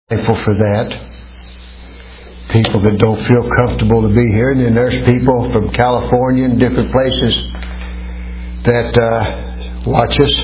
Thankful for that. People that don't feel comfortable to be here, and then there's people from California and different places that watch us,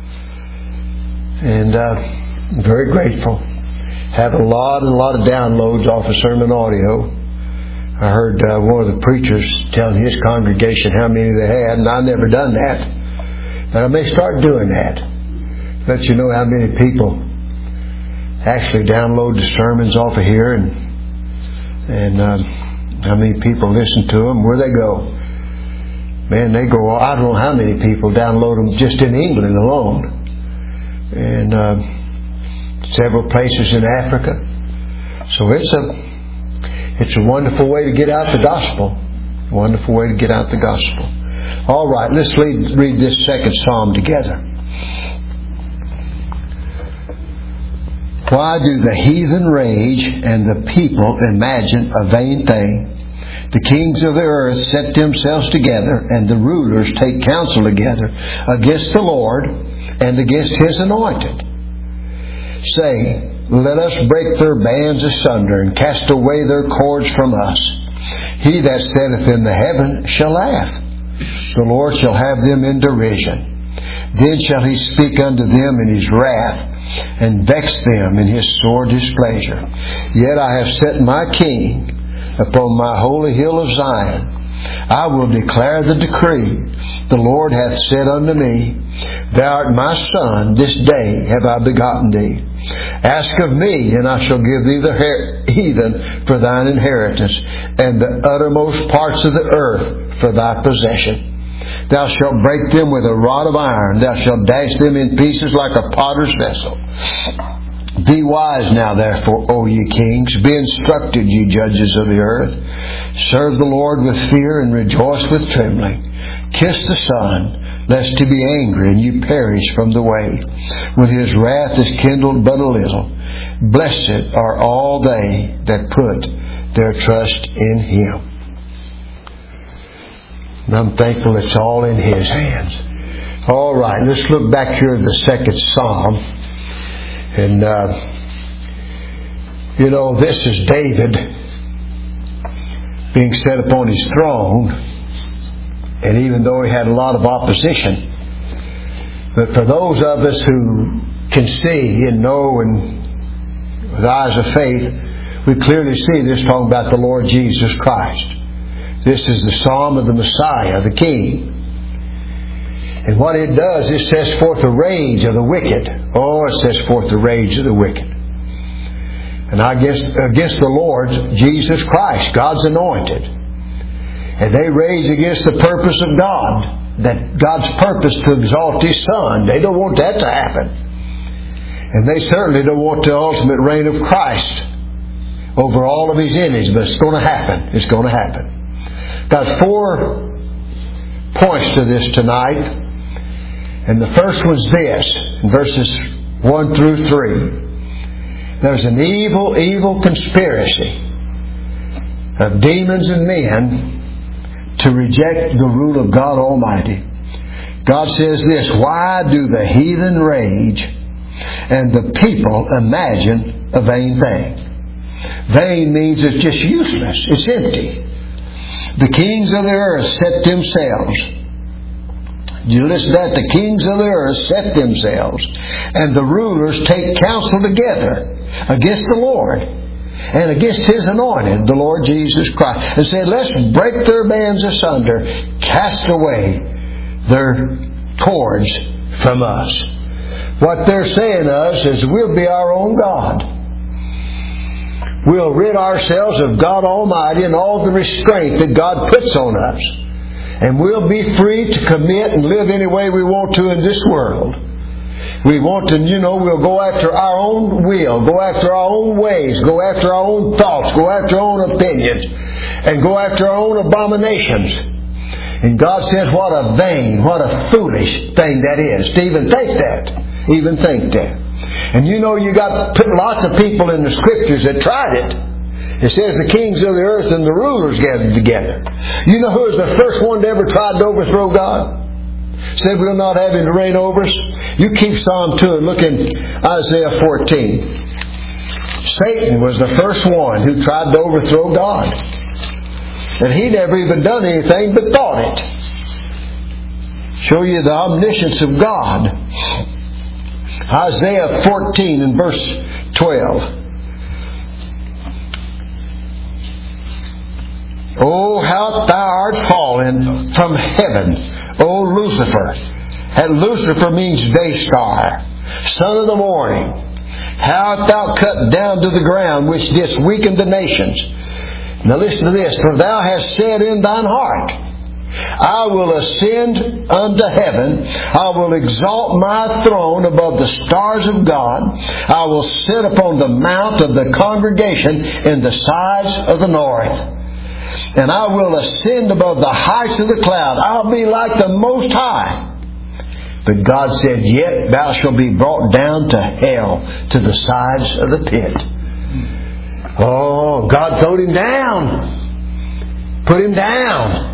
and I'm very grateful. Have a lot of downloads off of sermon audio. I heard one of the preachers telling his congregation how many they had, and I've never done that, but I may start doing that. Let you know how many people actually download the sermons off of here, and how many people listen to them, where they go. Man, they go, I don't know how many people download them just in England alone, and several places in Africa. So it's a wonderful way to get out the gospel. Wonderful way to get out the gospel. All right, let's read this second psalm together. Why do the heathen rage and the people imagine a vain thing? The kings of the earth set themselves together, and the rulers take counsel together against the Lord and against His anointed, saying, let us break their bands asunder and cast away their cords from us. He that sitteth in the heaven shall laugh. The Lord shall have them in derision. Then shall He speak unto them in His wrath, and vex them in His sore displeasure. Yet I have set my King upon my holy hill of Zion. I will declare the decree. The Lord hath said unto me, Thou art my son, this day have I begotten thee. Ask of me, and I shall give thee the heathen for thine inheritance, and the uttermost parts of the earth for thy possession. Thou shalt break them with a rod of iron. Thou shalt dash them in pieces like a potter's vessel. Be wise now, therefore, O ye kings. Be instructed, ye judges of the earth. Serve the Lord with fear and rejoice with trembling. Kiss the Son, lest He be angry and you perish from the way, when His wrath is kindled but a little. Blessed are all they that put their trust in Him. And I'm thankful it's all in His hands. All right, let's look back here at the second psalm. And, this is David being set upon his throne. And even though he had a lot of opposition, but for those of us who can see and know and with eyes of faith, we clearly see this talking about the Lord Jesus Christ. This is the psalm of the Messiah, the King. And what it does, it sets forth the rage of the wicked. Oh, it sets forth the rage of the wicked. And against the Lord Jesus Christ, God's anointed. And they rage against the purpose of God, that God's purpose to exalt His Son. They don't want that to happen. And they certainly don't want the ultimate reign of Christ over all of His enemies, but it's going to happen. It's going to happen. Got 4 points to this tonight. And the first one's this, in verses 1 through 3. There's an evil conspiracy of demons and men to reject the rule of God Almighty. God says this, why do the heathen rage and the people imagine a vain thing? Vain means it's just useless. It's empty. The kings of the earth set themselves. You listen to that? The kings of the earth set themselves, and the rulers take counsel together against the Lord and against His anointed, the Lord Jesus Christ, and said, let's break their bands asunder, cast away their cords from us. What they're saying to us is we'll be our own God. We'll rid ourselves of God Almighty and all the restraint that God puts on us. And we'll be free to commit and live any way we want to in this world. We want to, we'll go after our own will, go after our own ways, go after our own thoughts, go after our own opinions, and go after our own abominations. And God says, what a vain, what a foolish thing that is to even think that. Even think that. And you got lots of people in the Scriptures that tried it. It says the kings of the earth and the rulers gathered together. You know who was the first one to ever try to overthrow God? Said we'll not have Him to reign over us. You keep Psalm 2 and look in Isaiah 14. Satan was the first one who tried to overthrow God. And he never even done anything but thought it. Show you the omniscience of God. Isaiah 14 and verse 12. Oh, how thou art fallen from heaven, O Lucifer. And Lucifer means day star, son of the morning. How art thou cut down to the ground, which didst weaken the nations. Now listen to this. For thou hast said in thine heart, I will ascend unto heaven. I will exalt my throne above the stars of God. I will sit upon the mount of the congregation in the sides of the north. And I will ascend above the heights of the cloud. I'll be like the Most High. But God said, yet thou shalt be brought down to hell, to the sides of the pit. Oh, God throwed him down. Put him down.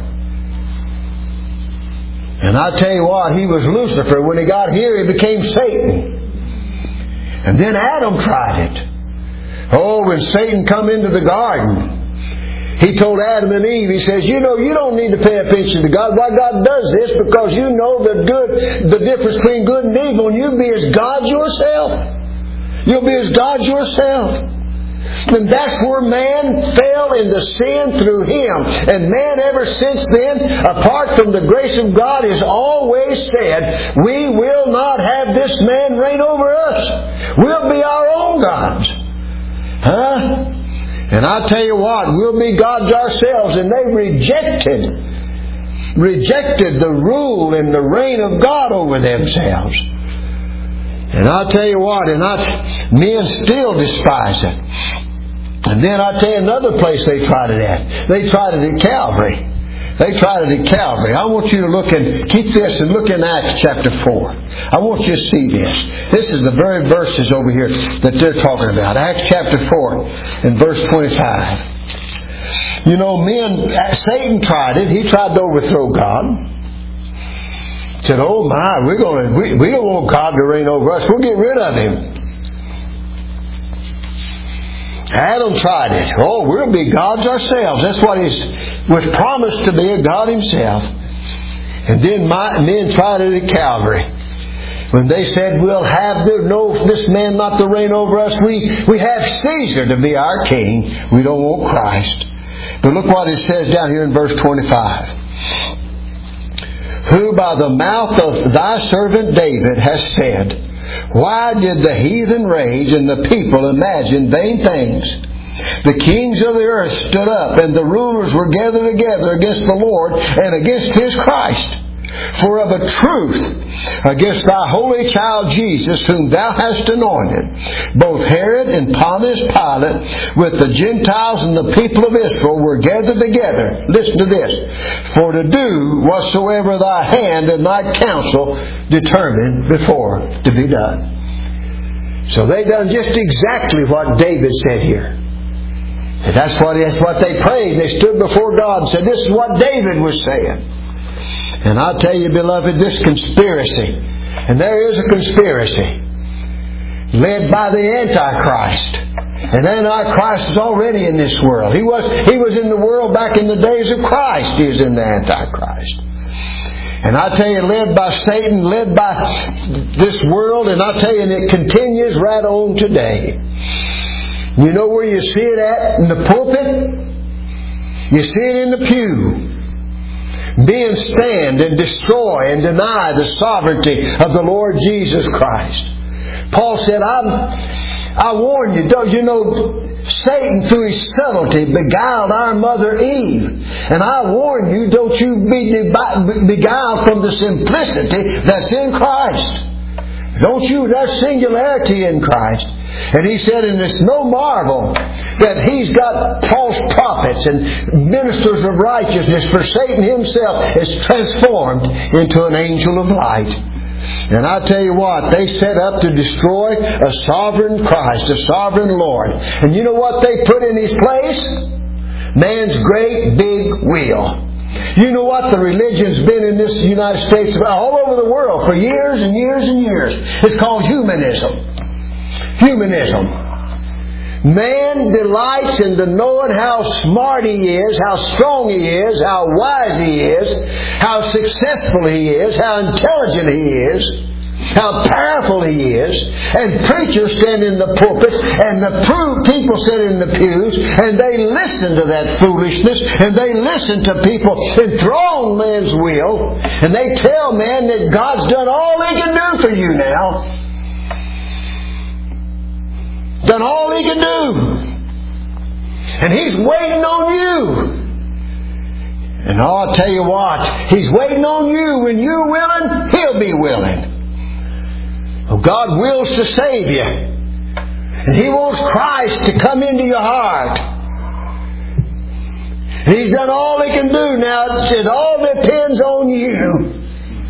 And I tell you what, he was Lucifer. When he got here, he became Satan. And then Adam tried it. Oh, when Satan come into the garden, he told Adam and Eve, he says, you don't need to pay attention to God. Why God does this? Because you know the difference between good and evil, and you'll be as God yourself. You'll be as God yourself. And that's where man fell into sin through him. And man ever since then, apart from the grace of God, has always said, we will not have this man reign over us. We'll be our own gods. Huh? And I tell you what, we'll be gods ourselves. And they rejected the rule and the reign of God over themselves. And I tell you what, men still despise it. And then I tell you another place they tried it at. They tried it at Calvary. I want you to look and keep this and look in Acts chapter 4. I want you to see this. This is the very verses over here that they're talking about. Acts chapter 4 and verse 25. Satan tried it. He tried to overthrow God. Said, oh my, we don't want God to reign over us. We'll get rid of him. Adam tried it. Oh, we'll be gods ourselves. That's what he was promised to be, a God himself. And then men tried it at Calvary. When they said, we'll have this man not to reign over us. We have Caesar to be our king. We don't want Christ. But look what it says down here in verse 25. Who by the mouth of thy servant David has said, why did the heathen rage and the people imagine vain things? The kings of the earth stood up, and the rulers were gathered together against the Lord and against His Christ. For of a truth, against thy holy child Jesus, whom thou hast anointed, both Herod and Pontius Pilate, with the Gentiles and the people of Israel, were gathered together. Listen to this. For to do whatsoever thy hand and thy counsel determined before to be done. So they done just exactly what David said here. And that's what they prayed. They stood before God and said, this is what David was saying. And I tell you, beloved, this conspiracy, and there is a conspiracy, led by the Antichrist. And Antichrist is already in this world. He was in the world back in the days of Christ. He was in the Antichrist. And I tell you, led by Satan, led by this world, and I tell you, and it continues right on today. You know where you see it at? In the pulpit? You see it in the pew. Being stand and destroy and deny the sovereignty of the Lord Jesus Christ. Paul said, I warn you, Satan through his subtlety beguiled our mother Eve. And I warn you, don't you be beguiled from the simplicity that's in Christ. There's singularity in Christ. And he said, and it's no marvel that he's got false prophets and ministers of righteousness, for Satan himself is transformed into an angel of light. And I tell you what, they set up to destroy a sovereign Christ, a sovereign Lord. And you know what they put in His place? Man's great big wheel. You know what? The religion's been in this United States, all over the world, for years and years and years. It's called humanism. Humanism. Man delights in the knowing how smart he is, how strong he is, how wise he is, how successful he is, how intelligent he is, how powerful he is. And preachers stand in the pulpits, and the people sit in the pews, and they listen to that foolishness, and they listen to people enthrone man's will, and they tell man that God's done all He can do for you now. Done all He can do. And He's waiting on you. And I'll tell you what, He's waiting on you. When you're willing, He'll be willing. Oh, God wills to save you. And He wants Christ to come into your heart. And He's done all He can do. Now, it all depends on you.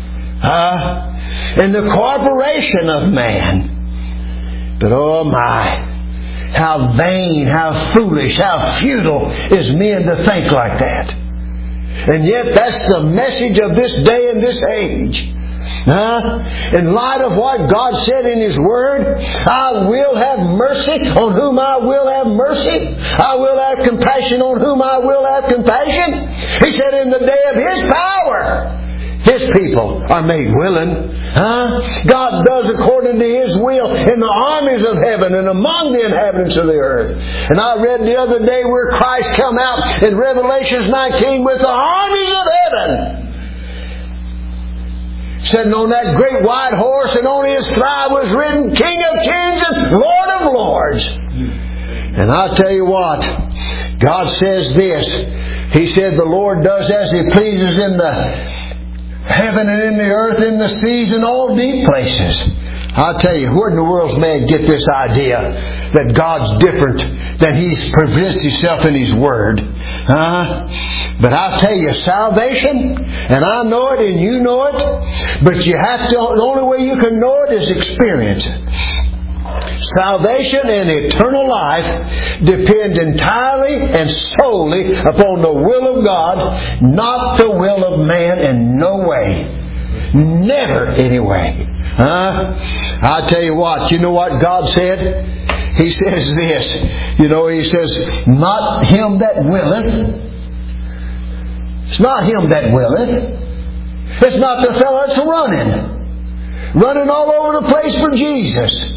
And the cooperation of man. But oh my, how vain, how foolish, how futile is men to think like that. And yet that's the message of this day and this age. In light of what God said in His Word, I will have mercy on whom I will have mercy. I will have compassion on whom I will have compassion. He said in the day of His power, His people are made willing. God does according to His will in the armies of heaven and among the inhabitants of the earth. And I read the other day where Christ come out in Revelation 19 with the armies of heaven, sitting on that great white horse, and on His thigh was written King of Kings and Lord of Lords. And I tell you what, God says this. He said the Lord does as He pleases in the heaven and in the earth, in the seas, and all deep places. I'll tell you, where in the world's man get this idea that God's different than He's presents Himself in His Word? But I'll tell you, salvation, and I know it and you know it, but you have to, the only way you can know it is experience it. Salvation and eternal life depend entirely and solely upon the will of God, not the will of man in no way. Never anyway. I'll tell you what, you know what God said? He says this. He says, not him that willeth. It's not him that willeth. It's not the fellow that's running all over the place for Jesus.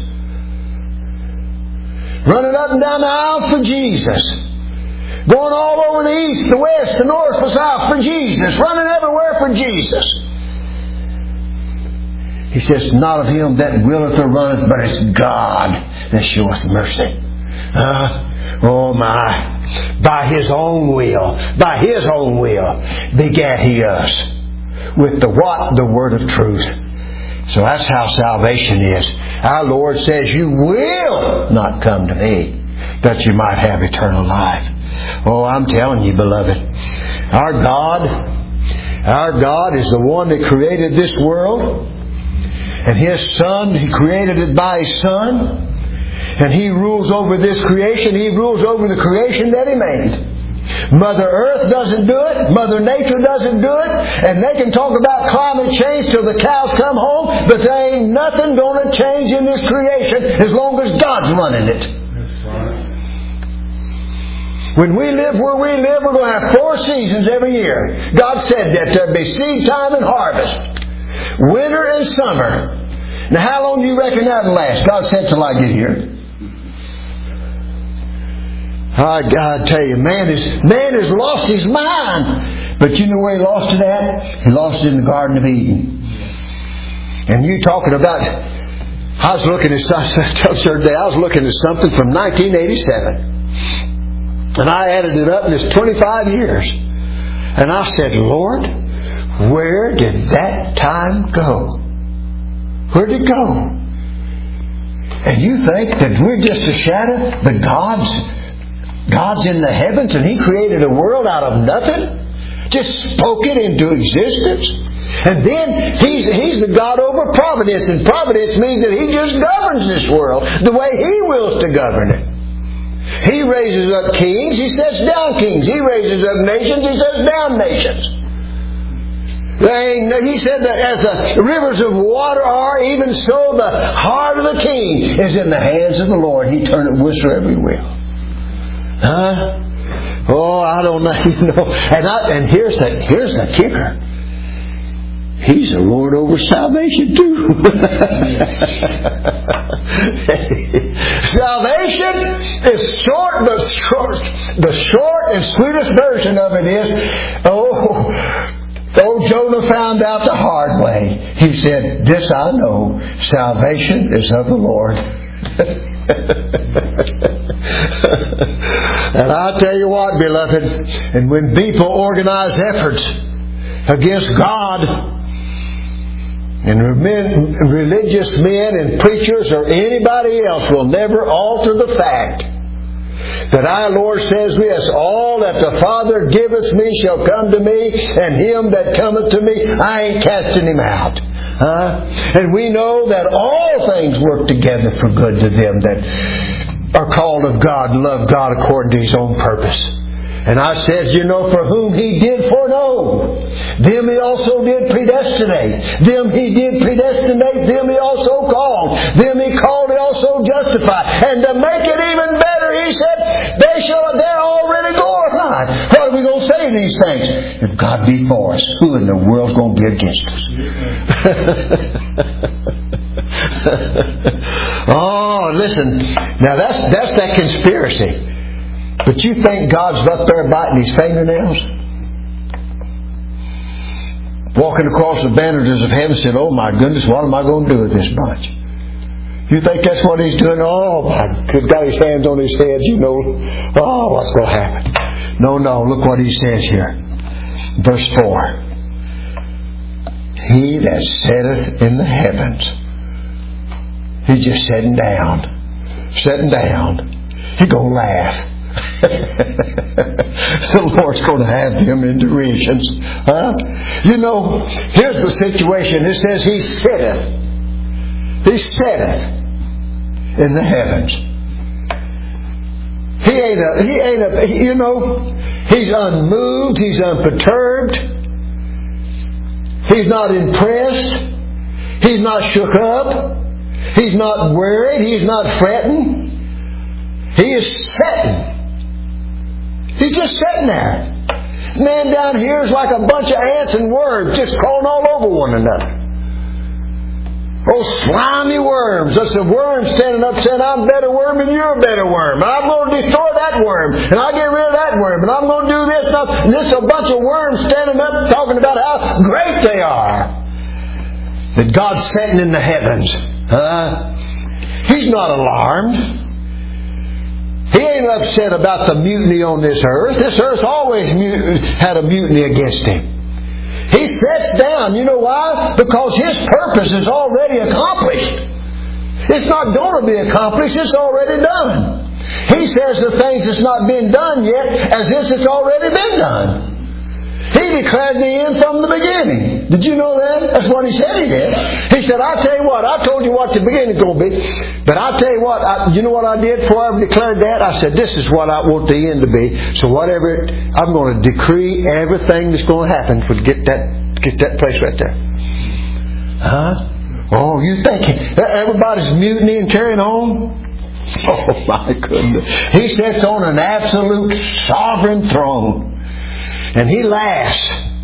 Running up and down the aisles for Jesus. Going all over the east, the west, the north, the south for Jesus. Running everywhere for Jesus. He says, not of him that willeth or runneth, but it's God that showeth mercy. Oh my. By His own will, begat He us with the what? The word of truth. So that's how salvation is. Our Lord says, you will not come to me, that you might have eternal life. Oh, I'm telling you, beloved, our God is the one that created this world. And His Son, He created it by His Son. And He rules over this creation. He rules over the creation that He made. Mother Earth doesn't do it. Mother Nature doesn't do it. And they can talk about climate change till the cows come home, but there ain't nothing going to change in this creation as long as God's running it. When we live where we live, we're going to have 4 seasons every year. God said that there'd be seed time and harvest. Winter and summer. Now how long do you reckon that'll last? God said till I get here. I tell you, man has lost his mind. But you know where he lost it at? He lost it in the Garden of Eden. And you talking about, I was looking at something from 1987. And I added it up, and it's 25 years. And I said, Lord, where did that time go? Where did it go? And you think that we're just a shadow? But God's in the heavens, and He created a world out of nothing. Just spoke it into existence. And then He's the God over providence. And providence means that He just governs this world the way He wills to govern it. He raises up kings, He sets down kings. He raises up nations, He sets down nations. He said that as the rivers of water are, even so the heart of the king is in the hands of the Lord. He turned it whithersoever He will. Huh? Oh, I don't know. And here's the kicker. He's the Lord over salvation too. Salvation is short. The short and sweetest version of it is, Jonah found out the hard way. He said, "This I know, salvation is of the Lord." And I'll tell you what, beloved, and when people organize efforts against God, and religious men and preachers or anybody else will never alter the fact that our Lord says this, "All that the Father giveth me shall come to me, and him that cometh to me, I ain't casting him out." And we know that all things work together for good to them that are called of God and love God according to His own purpose. And I said, for whom He did foreknow, them He also did predestinate. Them He did predestinate, them He also called. Them He called, He also justified. And to make it even better, He said, they're already glorified. What are we going to say to these things? If God be for us, who in the world's going to be against us? Oh, listen. Now that's that conspiracy. But you think God's up there biting His fingernails? Walking across the bandages of heaven, said, "Oh my goodness, what am I going to do with this bunch?" You think that's what He's doing? Oh my, He's got His hands on His head, Oh, what's going to happen? No, look what He says here. Verse 4. He that sitteth in the heavens. He's just sitting down. He's going to laugh. The Lord's going to have them in derisions. Here's the situation. It says He sitteth. He sitteth in the heavens. He's unmoved. He's unperturbed. He's not impressed. He's not shook up. He's not worried. He's not fretting. He is sitting. He's just sitting there. Man down here is like a bunch of ants and worms just crawling all over one another. Oh, slimy worms. That's a worm standing up saying, "I'm a better worm and you're a better worm. And I'm going to destroy that worm. And I'll get rid of that worm. And I'm going to do this." And this is a bunch of worms standing up talking about how great they are. That God's sitting in the heavens. He's not alarmed. He ain't upset about the mutiny on this earth. This earth's always had a mutiny against Him. He sits down. You know why? Because His purpose is already accomplished. It's not going to be accomplished. It's already done. He says the things that's not been done yet as if it's already been done. He declared the end from the beginning. Did you know that? That's what He said He did. He said, "I'll tell you what, I told you what the beginning's going to be. But I'll tell you what, you know what I did before I ever declared that? I said, this is what I want the end to be. So whatever, I'm going to decree everything that's going to happen to get that place right there." Oh, you think everybody's mutiny and carrying on? Oh my goodness. He sits on an absolute sovereign throne. And He laughs.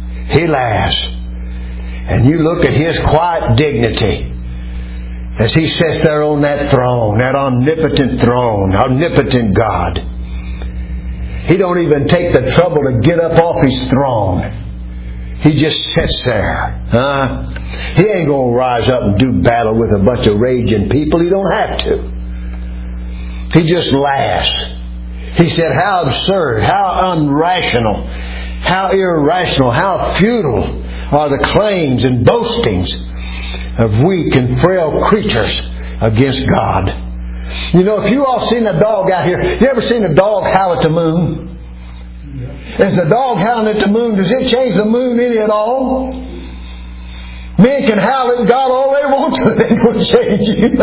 And you look at His quiet dignity as He sits there on that throne, that omnipotent throne, omnipotent God. He don't even take the trouble to get up off His throne. He just sits there. He ain't going to rise up and do battle with a bunch of raging people. He don't have to. He just laughs. He said, "How absurd, how unrational, how irrational, how futile are the claims and boastings of weak and frail creatures against God." If you all seen a dog out here, you ever seen a dog howl at the moon? Is the dog howling at the moon, does it change the moon any at all? Men can howl at God all they want to, they won't change you.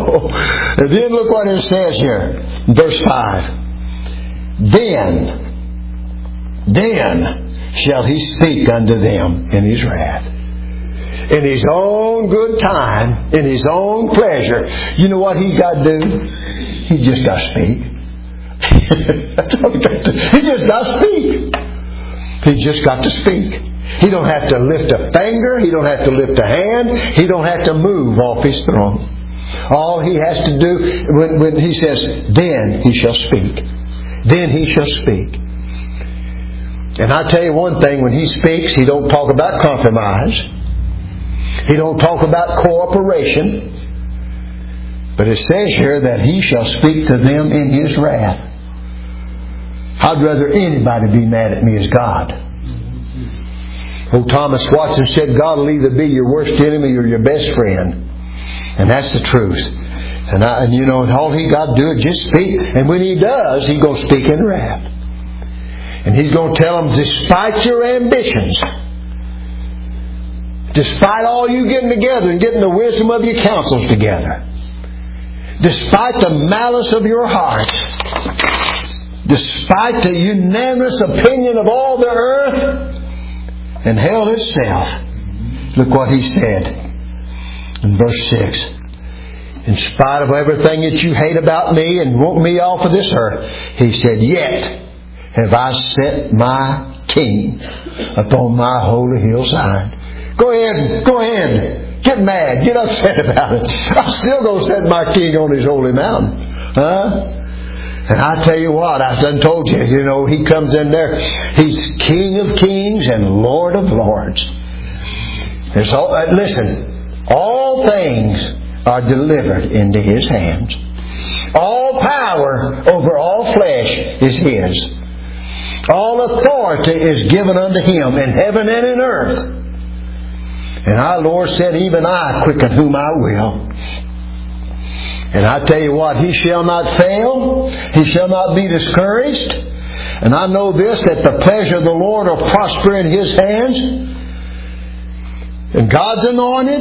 And then look what it says here, verse 5. Then then shall He speak unto them in His wrath. In His own good time, in His own pleasure. You know what He's got to do? He just got to speak. That's all He got to do. He just got to speak. He just got to speak. He don't have to lift a finger. He don't have to lift a hand. He don't have to move off His throne. All He has to do, when He says, then He shall speak. Then He shall speak. And I tell you one thing, when He speaks, He don't talk about compromise. He don't talk about cooperation. But it says here that He shall speak to them in His wrath. I'd rather anybody be mad at me as God. Old Thomas Watson said, God will either be your worst enemy or your best friend. And that's the truth. And you know, all He got to do is just speak. And when He does, He's going to speak in wrath. And He's going to tell them, despite your ambitions, despite all you getting together and getting the wisdom of your counsels together, despite the malice of your heart, despite the unanimous opinion of all the earth and hell itself, look what He said in verse 6. In spite of everything that you hate about me and want me off of this earth, He said, yet have I set my King upon my holy hillside. Go ahead. Get mad. Get upset about it. I'm still going to set my King on His holy mountain. And I tell you what, I've done told you, you know, He comes in there. He's King of kings and Lord of lords. Listen, all things are delivered into His hands. All power over all flesh is His. All authority is given unto Him in heaven and in earth. And our Lord said, even I quicken whom I will. And I tell you what, He shall not fail. He shall not be discouraged. And I know this, that the pleasure of the Lord will prosper in His hands. And God's anointed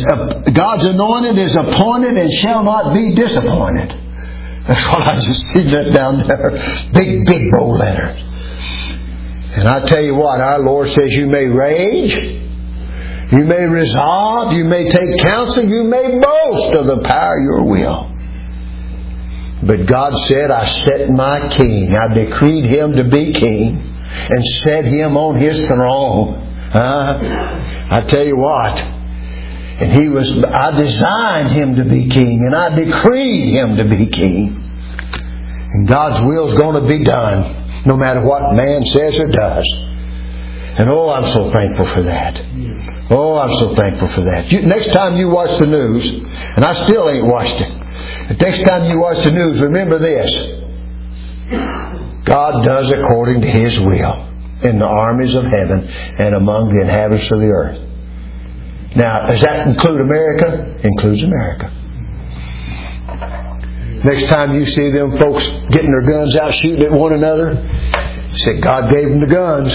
is appointed and shall not be disappointed. That's what I just see that down there. Big bold letters. And I tell you what, our Lord says you may rage, you may resolve, you may take counsel, you may boast of the power of your will. But God said, I set my King, I decreed Him to be King, and set Him on His throne. I tell you what, and I designed Him to be King, and I decreed Him to be King. And God's will is going to be done, no matter what man says or does. And I'm so thankful for that. I'm so thankful for that. Next time you watch the news, and I still ain't watched it, but next time you watch the news, remember this. God does according to His will in the armies of heaven and among the inhabitants of the earth. Now, does that include America? Includes America. Next time you see them folks getting their guns out shooting at one another, say God gave them the guns.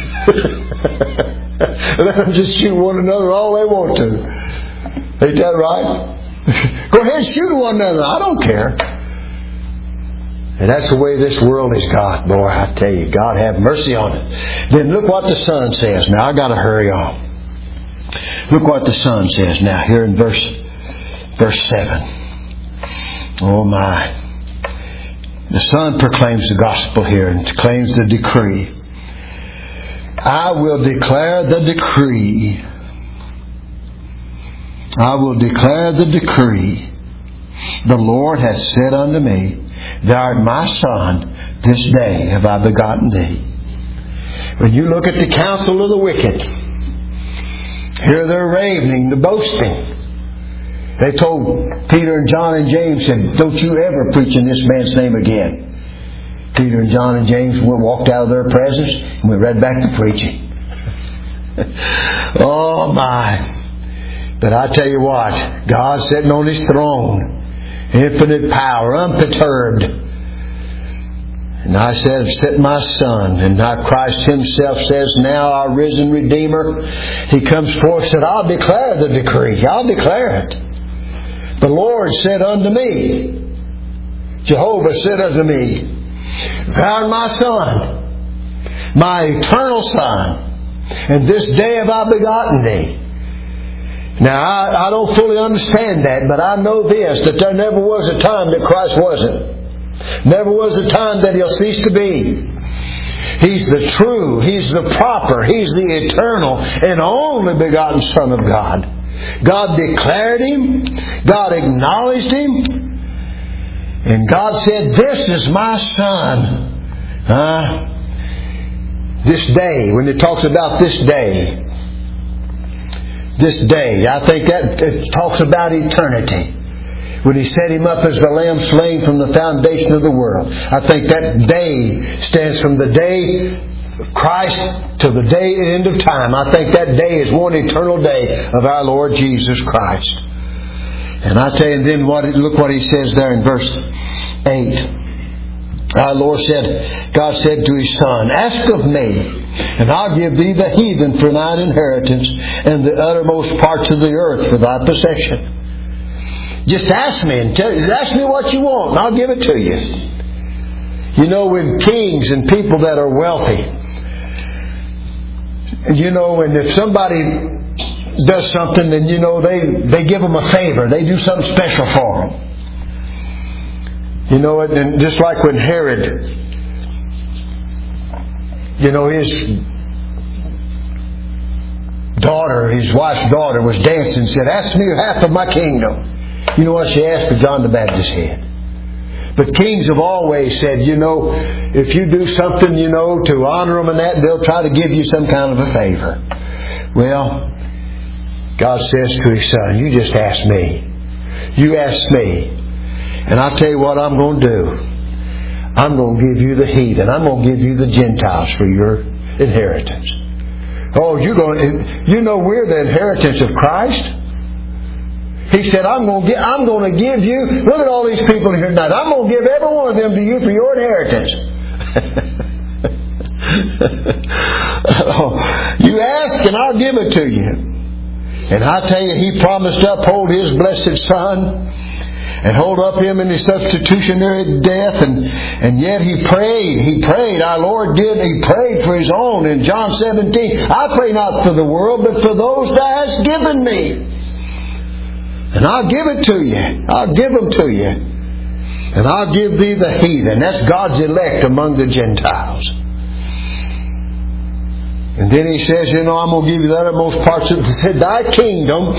Let them just shoot one another all they want to. Ain't that right? Go ahead and shoot one another. I don't care. And that's the way this world is got. Boy, I tell you, God have mercy on it. Then look what the Son says. Now, I got to hurry on. Look what the Son says now here in verse 7. Oh my. The Son proclaims the gospel here and claims the decree. I will declare the decree. I will declare the decree. The Lord has said unto me, Thou art my Son, this day have I begotten thee. When you look at the counsel of the wicked, here they're ravening, they're boasting. They told Peter and John and James, said, don't you ever preach in this man's name again. Peter and John and James walked out of their presence and went right back to preaching. Oh my. But I tell you what, God's sitting on His throne, infinite power, unperturbed. And I said, set my Son. And now Christ Himself says, now our risen Redeemer, He comes forth and said, I'll declare the decree. I'll declare it. The Lord said unto me, Jehovah said unto me, Thou art my Son. my eternal Son, and this day have I begotten thee. Now, I don't fully understand that, but I know this, that there never was a time that Christ wasn't. Never was a time that He'll cease to be. He's the true, He's the proper, He's the eternal and only begotten Son of God. God declared Him, God acknowledged Him, and God said, this is my Son. This day, when it talks about this day, I think that it talks about eternity. When He set Him up as the Lamb slain from the foundation of the world. I think that day stands from the day of Christ to the day end of time. I think that day is one eternal day of our Lord Jesus Christ. And I tell you, and then look what He says there in verse 8. Our Lord said, God said to His Son, ask of me, and I'll give thee the heathen for thine inheritance, and the uttermost parts of the earth for thy possession. Just ask me and ask me what you want, and I'll give it to you. You know, when kings and people that are wealthy, you know, and if somebody does something, then you know they give them a favor, they do something special for them. You know, and just like when Herod, you know, his wife's daughter was dancing and said, ask me half of my kingdom. You know what she asked for? John the Baptist's head. But kings have always said, you know, if you do something, you know, to honor them and that, they'll try to give you some kind of a favor. Well, God says to His Son, you just ask me. You ask me. And I'll tell you what I'm going to do. I'm going to give you the heathen. I'm going to give you the Gentiles for your inheritance. Oh, you know we're the inheritance of Christ. He said, I'm going to give you, look at all these people here tonight. I'm going to give every one of them to you for your inheritance. You ask and I'll give it to you. And I tell you, He promised to uphold His blessed Son and hold up Him in His substitutionary death. And yet He prayed, our Lord did, He prayed for His own in John 17. I pray not for the world, but for those Thou hast given me. And I'll give it to you. I'll give them to you. And I'll give thee the heathen. That's God's elect among the Gentiles. And then He says, you know, I'm going to give you the uttermost parts of it. He said, thy kingdom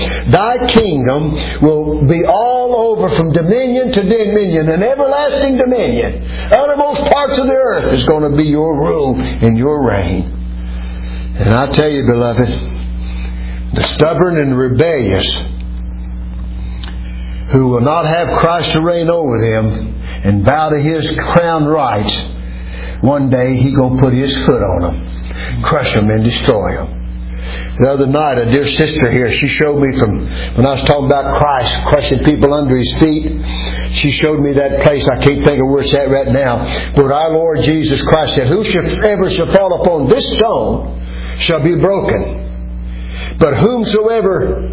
will be all over from dominion to dominion, an everlasting dominion. Uttermost parts of the earth is going to be your rule and your reign. And I tell you, beloved, the stubborn and rebellious who will not have Christ to reign over them and bow to His crown rights, one day He's going to put His foot on them, crush them and destroy them. The other night, a dear sister here, she showed me from, when I was talking about Christ crushing people under His feet, she showed me that place. I can't think of where it's at right now. But our Lord Jesus Christ said, whosoever shall fall upon this stone shall be broken. But whomsoever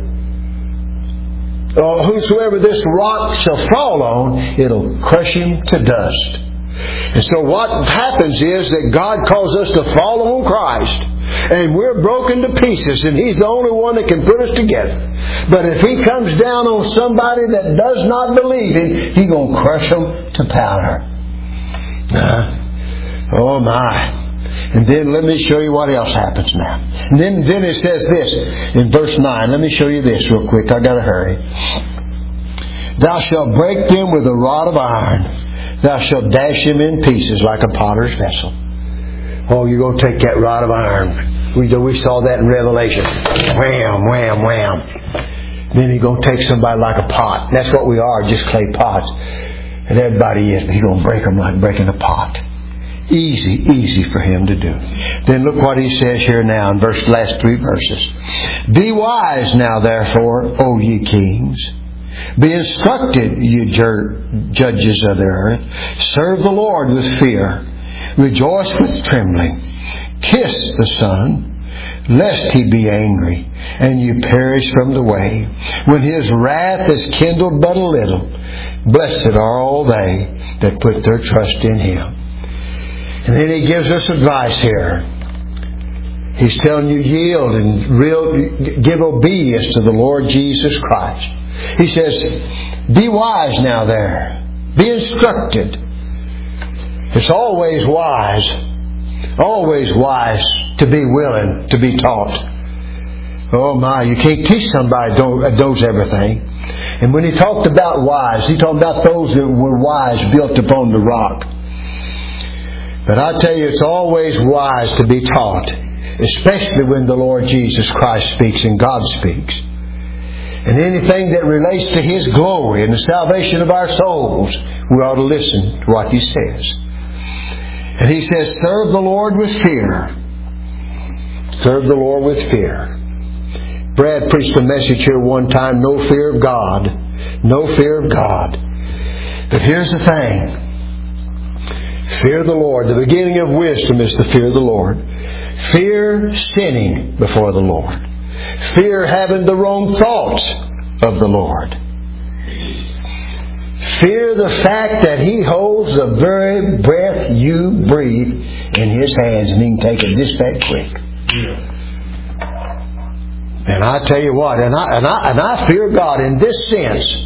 this rock shall fall on, it'll crush him to dust. And so what happens is that God calls us to follow on Christ. And we're broken to pieces. And He's the only one that can put us together. But if He comes down on somebody that does not believe Him, He's going to crush them to powder. Oh my. And then let me show you what else happens now. And then it says this in verse 9. Let me show you this real quick. I got to hurry. Thou shalt break them with a rod of iron. Thou shalt dash them in pieces like a potter's vessel. Oh, you're going to take that rod of iron. We saw that in Revelation. Wham, wham, wham. Then He's going to take somebody like a pot. And that's what we are, just clay pots. And everybody is. He's going to break them like breaking a pot. Easy for Him to do. Then look what He says here now in last 3 verses. Be wise now, therefore, O ye kings. Be instructed, ye judges of the earth. Serve the Lord with fear. Rejoice with trembling. Kiss the Son, lest He be angry, and you perish from the way. When His wrath is kindled but a little, blessed are all they that put their trust in Him. And then He gives us advice here. He's telling you yield and give obedience to the Lord Jesus Christ. He says, be wise now there. Be instructed. It's always wise to be willing to be taught. Oh my, you can't teach somebody that knows everything. And when he talked about wise, he talked about those that were wise, built upon the rock. But I tell you, it's always wise to be taught, especially when the Lord Jesus Christ speaks and God speaks. And anything that relates to His glory and the salvation of our souls, we ought to listen to what He says. And He says, serve the Lord with fear. Serve the Lord with fear. Brad preached a message here one time, no fear of God. No fear of God. But here's the thing. Fear the Lord. The beginning of wisdom is to fear the Lord. Fear sinning before the Lord. Fear having the wrong thoughts of the Lord. Fear the fact that He holds the very breath you breathe in His hands and He can take it just that quick. And I tell you what, and I fear God in this sense,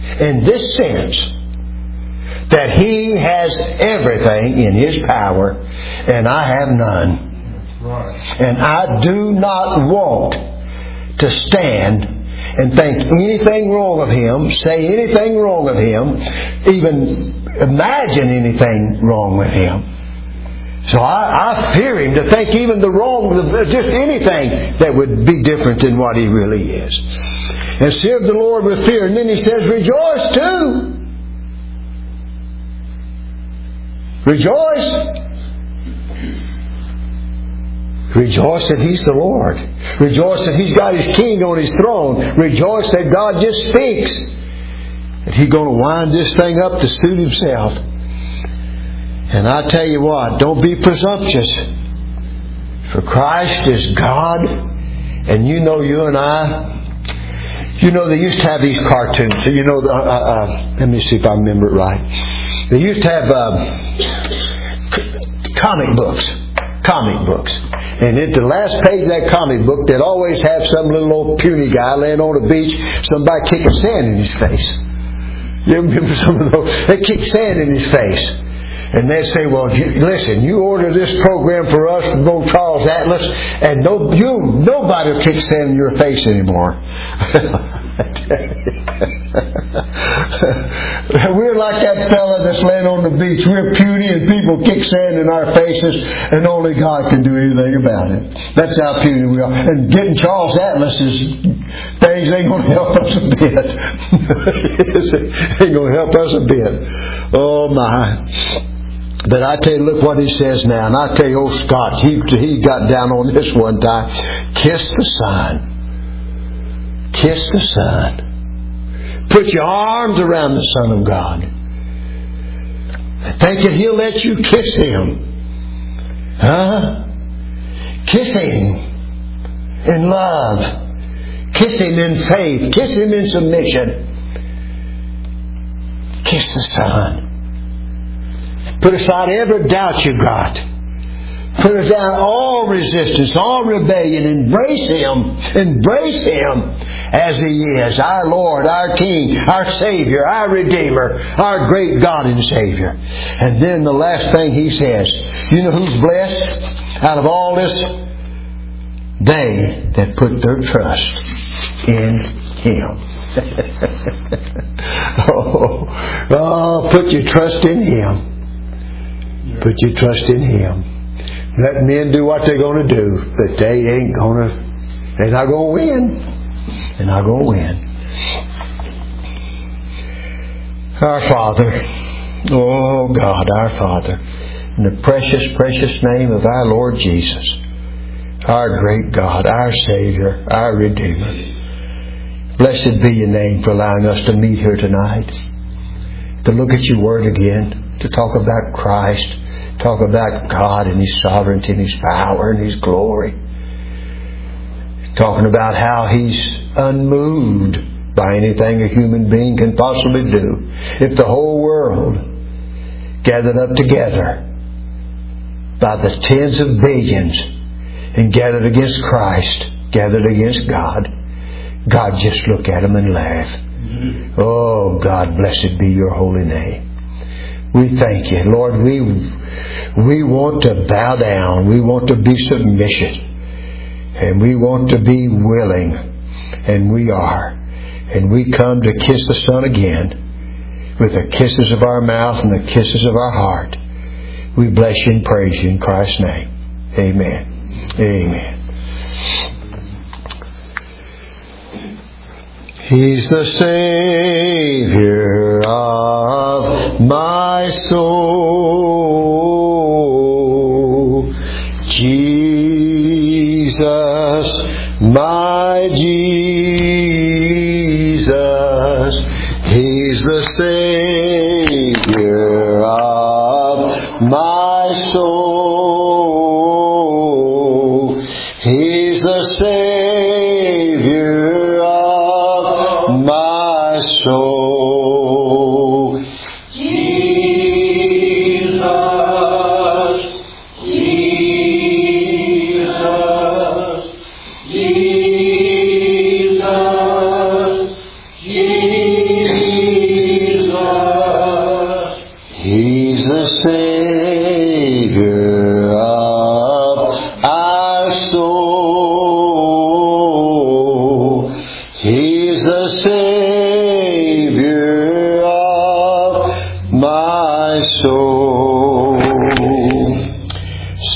that He has everything in His power and I have none. Right. And I do not want to stand and think anything wrong of Him, say anything wrong of Him, even imagine anything wrong with Him. So I fear Him to think even the wrong, just anything that would be different than what He really is. And serve the Lord with fear. And then He says, rejoice too. Rejoice. Rejoice that He's the Lord. Rejoice that He's got His King on His throne. Rejoice that God just speaks. That He's going to wind this thing up to suit Himself. And I tell you what, don't be presumptuous. For Christ is God. And you and I, they used to have these cartoons. Let me see if I remember it right. They used to have comic books. And at the last page of that comic book, they'd always have some little old puny guy laying on the beach, somebody kicking sand in his face. You remember some of those? They kick sand in his face. And they'd say, well, listen, you order this program for us from old Charles Atlas, and nobody will kick sand in your face anymore. We're like that fella that's laying on the beach. We're puny and people kick sand in our faces and only God can do anything about it. That's how puny we are. And getting Charles Atlas's things ain't going to help us a bit. Ain't going to help us a bit. Oh my. But I tell you, look what he says now. And I tell you, old Scott, he got down on this one time. Kiss the Son. Kiss the Son. Put your arms around the Son of God. Thinking He'll let you kiss Him. Huh? Kiss Him in love. Kiss Him in faith. Kiss Him in submission. Kiss the Son. Put aside every doubt you got. Put down all resistance, all rebellion. Embrace Him. Embrace Him as He is. Our Lord, our King, our Savior, our Redeemer, our great God and Savior. And then the last thing He says, you know who's blessed out of all this? They that put their trust in Him. Put your trust in Him. Put your trust in Him. Let men do what they're going to do, but they're not going to win. They're not going to win. Our Father, oh God, our Father, in the precious, precious name of our Lord Jesus, our great God, our Savior, our Redeemer. Blessed be your name for allowing us to meet here tonight, to look at your Word again, to talk about Christ, talk about God and His sovereignty and His power and His glory. Talking about how He's unmoved by anything a human being can possibly do. If the whole world gathered up together by the tens of billions and gathered against Christ, gathered against God, God just look at them and laugh. Oh, God, blessed be your holy name. We thank you. Lord, we want to bow down. We want to be submissive. And we want to be willing. And we are. And we come to kiss the Son again with the kisses of our mouth and the kisses of our heart. We bless you and praise you in Christ's name. Amen. Amen. He's the Savior of my soul. Jesus, my Jesus. He's the Savior of my soul. He's the Savior of my soul. Jesus, Jesus, Jesus, Jesus. He's the Savior of our soul. He's the Savior